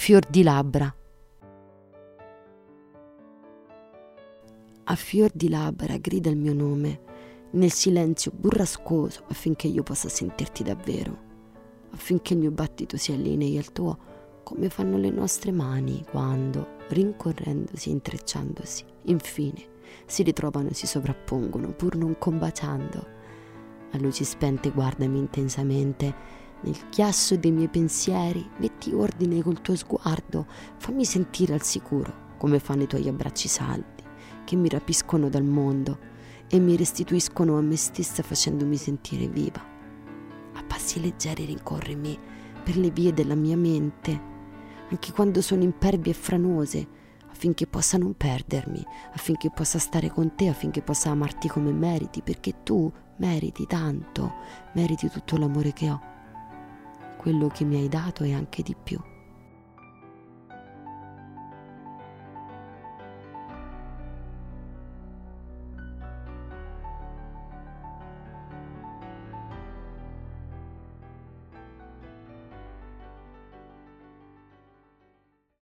fior di labbra. A fior di labbra grida il mio nome, nel silenzio burrascoso, affinché io possa sentirti davvero, affinché il mio battito si allinei al tuo, come fanno le nostre mani quando, rincorrendosi e intrecciandosi, infine si ritrovano e si sovrappongono, pur non combaciando. A luci spente guardami intensamente, nel chiasso dei miei pensieri metti ordine col tuo sguardo, fammi sentire al sicuro, come fanno i tuoi abbracci saldi, che mi rapiscono dal mondo e mi restituiscono a me stessa facendomi sentire viva. A passi leggeri rincorrimi per le vie della mia mente, anche quando sono impervie e franose, affinché possa non perdermi, affinché possa stare con te, affinché possa amarti come meriti, perché tu meriti tanto, meriti tutto l'amore che ho, quello che mi hai dato e anche di più.